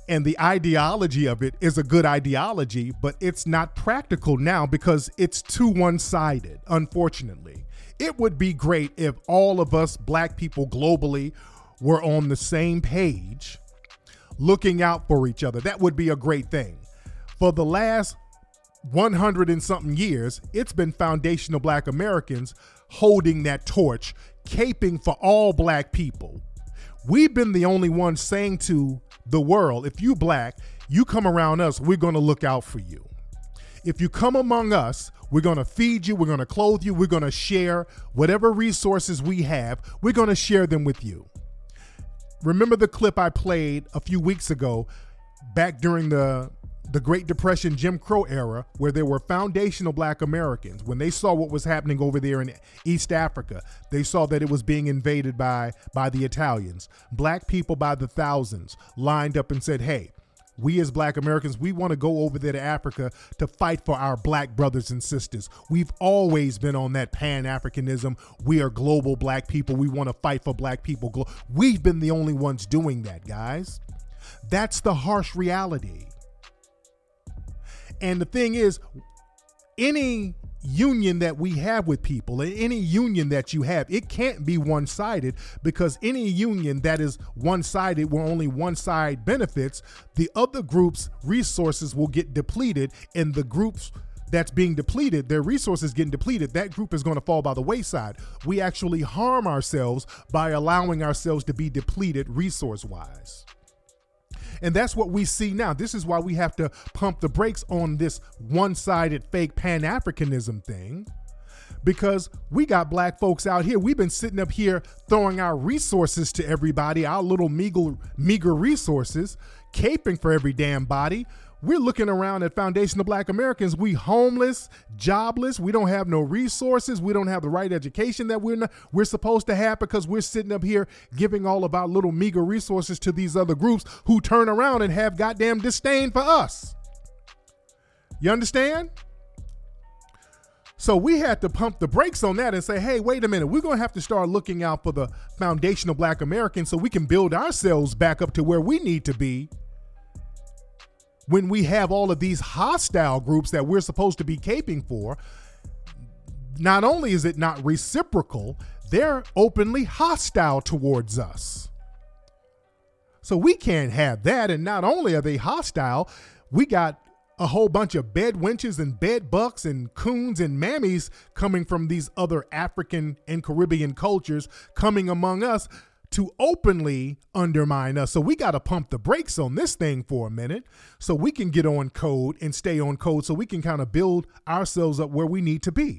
And the ideology of it is a good ideology, but it's not practical now because it's too one-sided, unfortunately. It would be great if all of us black people globally were on the same page, looking out for each other. That would be a great thing. For the last one hundred and something years, it's been foundational black Americans holding that torch, caping for all black people. We've been the only ones saying to the world, if you black, you come around us, we're going to look out for you. If you come among us, we're going to feed you, we're going to clothe you, we're going to share whatever resources we have, we're going to share them with you. Remember the clip I played a few weeks ago, back during the the Great Depression, Jim Crow era, where there were foundational black Americans. When they saw what was happening over there in East Africa, they saw that it was being invaded by, by the Italians. Black people by the thousands lined up and said, hey, we as black Americans, we want to go over there to Africa to fight for our black brothers and sisters. We've always been on that Pan-Africanism. We are global black people. We want to fight for black people. We've been the only ones doing that, guys. That's the harsh reality. And the thing is, any union that we have with people, any union that you have, it can't be one-sided, because any union that is one-sided where only one side benefits, the other group's resources will get depleted, and the groups that's being depleted, their resources getting depleted, that group is going to fall by the wayside. We actually harm ourselves by allowing ourselves to be depleted resource-wise. And that's what we see now. This is why we have to pump the brakes on this one-sided fake Pan-Africanism thing, because we got black folks out here. We've been sitting up here throwing our resources to everybody, our little meager, meager resources, caping for every damn body. We're looking around at foundational black Americans. We homeless, jobless. We don't have no resources. We don't have the right education that we're not, we're supposed to have, because we're sitting up here giving all of our little meager resources to these other groups who turn around and have goddamn disdain for us. You understand? So we had to pump the brakes on that and say, hey, wait a minute. We're going to have to start looking out for the foundational black Americans so we can build ourselves back up to where we need to be. When we have all of these hostile groups that we're supposed to be caping for, not only is it not reciprocal, they're openly hostile towards us. So we can't have that. And not only are they hostile, we got a whole bunch of bed wenches and bed bucks and coons and mammies coming from these other African and Caribbean cultures coming among us to openly undermine us. So we got to pump the brakes on this thing for a minute so we can get on code and stay on code, so we can kind of build ourselves up where we need to be.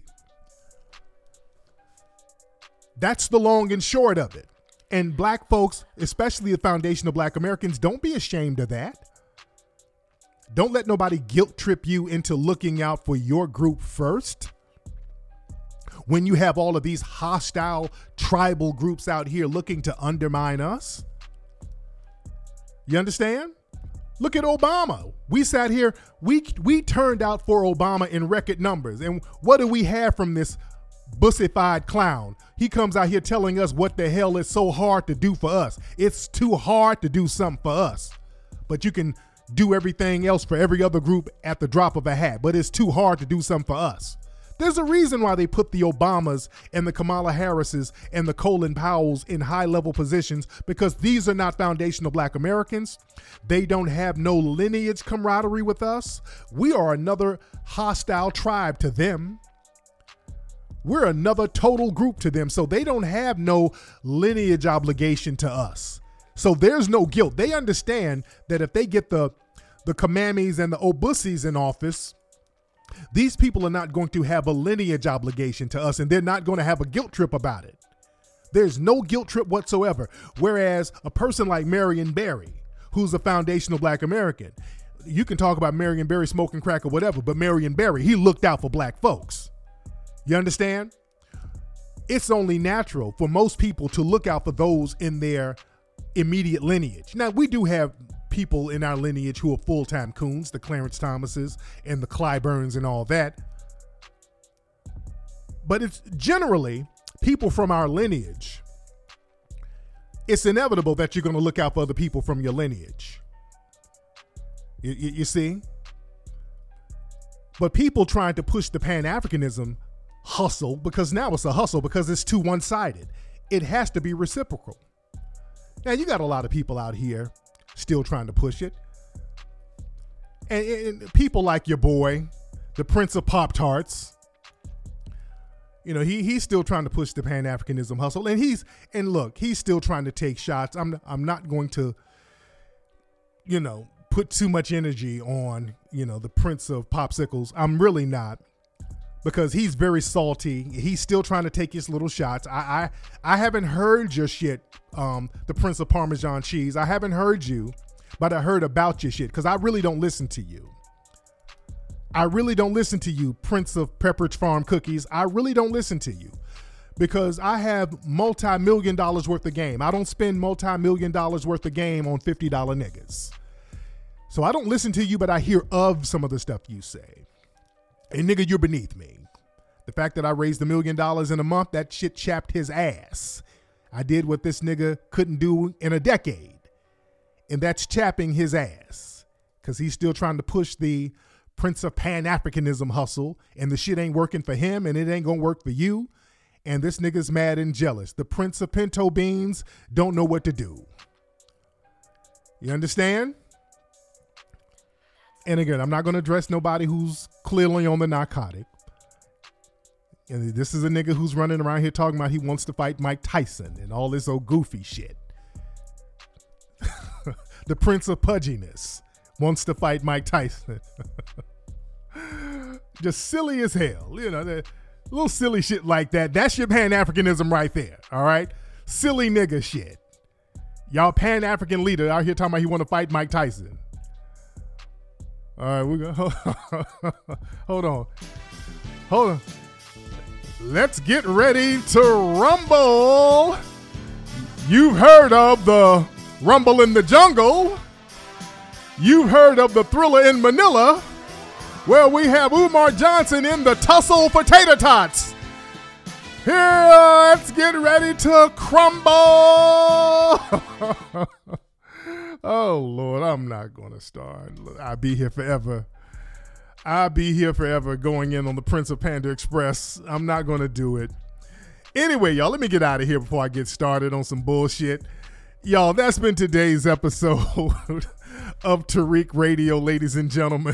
That's the long and short of it. And black folks, especially the foundational black Americans, don't be ashamed of that. Don't let nobody guilt trip you into looking out for your group first. When you have all of these hostile tribal groups out here looking to undermine us. You understand? Look at Obama. We sat here, we we turned out for Obama in record numbers. And what do we have from this bussified clown? He comes out here telling us what the hell is so hard to do for us. It's too hard to do something for us. But you can do everything else for every other group at the drop of a hat. But it's too hard to do something for us. There's a reason why they put the Obamas and the Kamala Harrises and the Colin Powells in high-level positions, because these are not foundational black Americans. They don't have no lineage camaraderie with us. We are another hostile tribe to them. We're another total group to them, so they don't have no lineage obligation to us. So there's no guilt. They understand that if they get the, the Kamamis and the Obusis in office, these people are not going to have a lineage obligation to us, and they're not going to have a guilt trip about it. There's no guilt trip whatsoever. Whereas a person like Marion Barry, who's a foundational black American, you can talk about Marion Barry smoking crack or whatever, but Marion Barry, he looked out for black folks. You understand? It's only natural for most people to look out for those in their immediate lineage. Now, we do have people in our lineage who are full-time coons, the Clarence Thomases and the Clyburns and all that. But it's generally people from our lineage. It's inevitable that you're going to look out for other people from your lineage. You, you, you see? But people trying to push the Pan-Africanism hustle, because now it's a hustle because it's too one-sided. It has to be reciprocal. Now, you got a lot of people out here still trying to push it. And, and people like your boy, the Prince of Pop-Tarts, you know, he he's still trying to push the Pan-Africanism hustle. And he's, and look, he's still trying to take shots. I'm I'm not going to, you know, put too much energy on, you know, the Prince of Popsicles. I'm really not, because he's very salty. He's still trying to take his little shots. I I, I haven't heard your shit, um, the Prince of Parmesan Cheese. I haven't heard you, but I heard about your shit because I really don't listen to you. I really don't listen to you, Prince of Pepperidge Farm Cookies. I really don't listen to you because I have multi-million dollars worth of game. I don't spend multi-million dollars worth of game on fifty dollar niggas. So I don't listen to you, but I hear of some of the stuff you say. And nigga, you're beneath me. The fact that I raised a million dollars in a month, that shit chapped his ass. I did what this nigga couldn't do in a decade. And that's chapping his ass. Because he's still trying to push the Prince of Pan-Africanism hustle. And the shit ain't working for him, and it ain't gonna work for you. And this nigga's mad and jealous. The Prince of Pinto Beans don't know what to do. You understand? And again, I'm not going to address nobody who's clearly on the narcotic. And this is a nigga who's running around here talking about he wants to fight Mike Tyson and all this old goofy shit. The Prince of Pudginess wants to fight Mike Tyson. Just silly as hell. You know, the little silly shit like that. That's your Pan-Africanism right there. All right? Silly nigga shit. Y'all Pan-African leader out here talking about he want to fight Mike Tyson. All right, we're gonna hold on. Hold on. Let's get ready to rumble. You've heard of the Rumble in the Jungle. You've heard of the Thriller in Manila, where we have Umar Johnson in the Tussle for Tater Tots. Here, let's get ready to crumble. Oh, Lord, I'm not going to start. I'll be here forever. I'll be here forever going in on the Prince of Panda Express. I'm not going to do it. Anyway, y'all, let me get out of here before I get started on some bullshit. Y'all, that's been today's episode of Tariq Radio, ladies and gentlemen.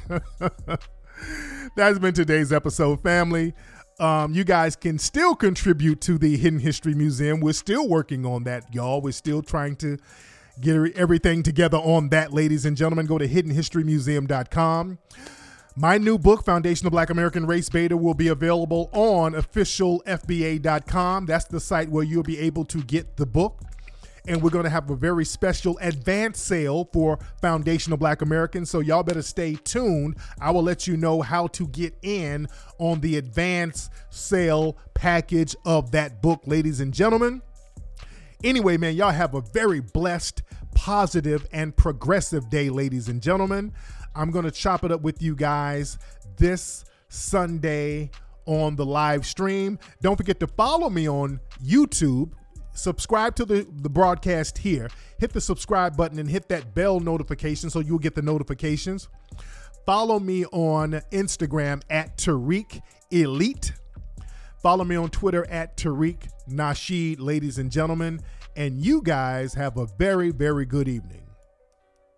That's been today's episode, family. Um, you guys can still contribute to the Hidden History Museum. We're still working on that, y'all. We're still trying to get everything together on that, ladies and gentlemen. Go to hidden history museum dot com. My new book, Foundational Black American Race Beta, will be available on official F B A dot com. That's the site where you'll be able to get the book. And we're going to have a very special advance sale for Foundational Black Americans. So y'all better stay tuned. I will let you know how to get in on the advance sale package of that book, ladies and gentlemen. Anyway, man, y'all have a very blessed, positive, and progressive day, ladies and gentlemen. I'm going to chop it up with you guys this Sunday on the live stream. Don't forget to follow me on YouTube. Subscribe to the, the broadcast here. Hit the subscribe button and hit that bell notification so you'll get the notifications. Follow me on Instagram at Tariq Elite. Follow me on Twitter at Tariq Nasheed, ladies and gentlemen. And you guys have a very, very good evening.